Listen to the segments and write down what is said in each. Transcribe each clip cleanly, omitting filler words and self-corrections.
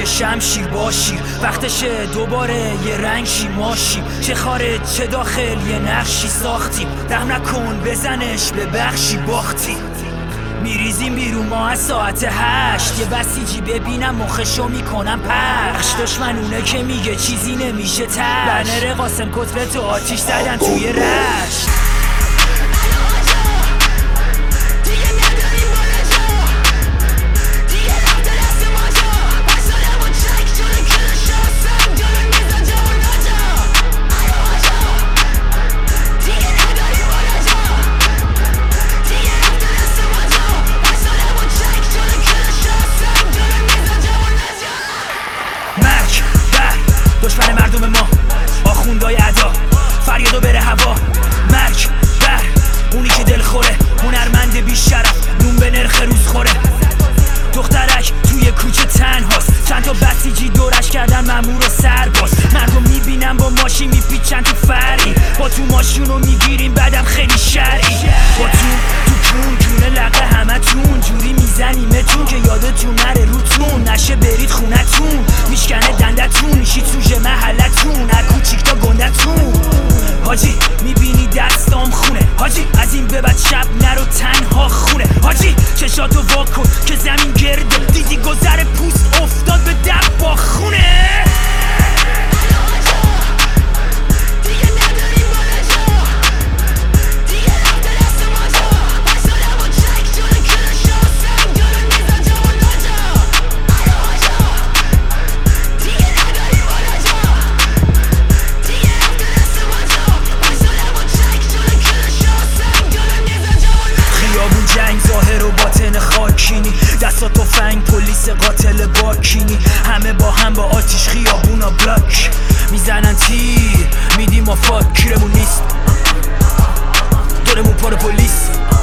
یه شمشیر باشی، وقتشه دوباره یه رنگ شی ماشی، چه خارج چه داخل یه نقشی ساختیم، رحم نکن بزنش به بخشی باختی. میریزیم بیرون ما از ساعت 8، یه بسیجی ببینم مخشو میکنم پخش. دشمنونه که میگه چیزی نمیشه تش، بنر قاسم کتلت و آتیش زدن توی رشت. دشمن مردم ما آخوندای ادا، فریادو بره هوا. مرگ بر اونی که دل خوره، هنرمند بی شرف، نون به نرخ روز خوره. دخترک توی کوچه تنهاست، چند تا بسیجی دورش کردن مامور و سرباز. مردم میبینم با ماشین میپیچن تو فری، با تو ماشینو میگیریم بعدم خیلی شرعی. با تو کون جونه لقه همه تون جوری میزنیمتون که یادتون نره روتون نشه برید خونتون. میشکنه دندتون شی توژه محلتون، از کوچیک تا گندتون. حاجی میبینی دستام خونه، حاجی از این به بعد شب نرو تنها خونه. حاجی چشاتو واکن که زمین گرده، دیدی گذر پوست افتاد به دب با خونه. ظاهر و باطن خاکینی، دستا تفنگ پلیس قاتل باکینی، همه با هم با آتیش خیابونا بلاک میزنن تیر، میدیم ما فاک کیرمون نیست، دورمون پر پلیس.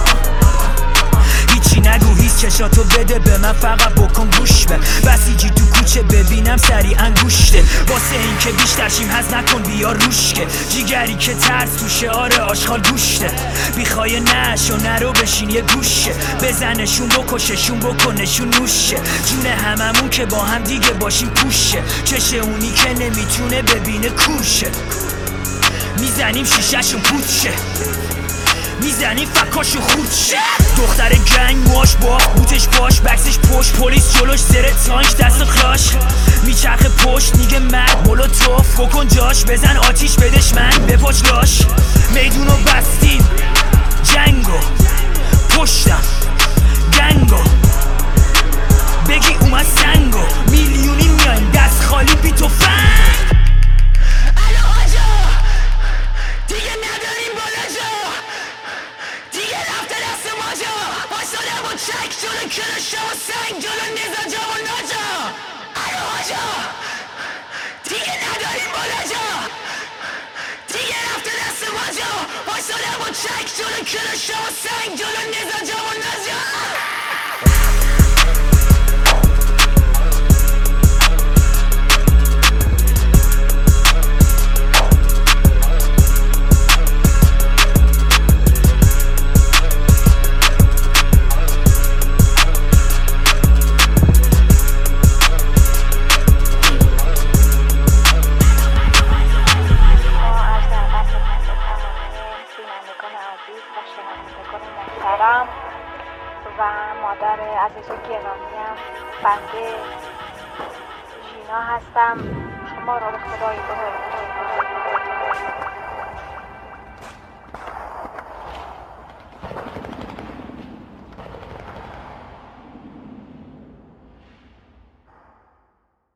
هیچی نگو هیچ چشاتو بده به من فقط بکن گوش به بسیجی تو کوچه ببینم سریعا گوشته. واسه این که بیشتر شیم هز نکن بیا روشکه، جیگری که ترس توشه آره آشغال گوشته. بیخوای نش و نرو بشین یه گوشه، بزنشون بکششون بکنشون نوشه. جون هممون که با هم دیگه باشیم پوشه، چشه اونی که نمیتونه ببینه کوشه. میزنیم شیشهشون پوچه، میزنی فکاشو خورد شه. دختر گنگ واش باخ بوتش باش بکسش پشت، پلیس جلوش زره تانک دست کلاش میچرخه پشت میگه مرد مولوتوف بکن جاش، بزن آتیش بدش من بپاچ لاش. میدونو بستیم جنگو پشتم گنگو، بگی اومد سنگو میلیونی میایم دست خالی بی تفنگ. چک جلو کلش و سنگ جلو نیزا جوان نجا. الو آجا دیگه نداریم بالا جا، دیگه رفته دست ماجا. بایستاده با چک جلو کلش و سنگ جلو نیزا جوان نجا. و مادر عزیز و گرامیم بنده ژینا هستم. شما را به خدای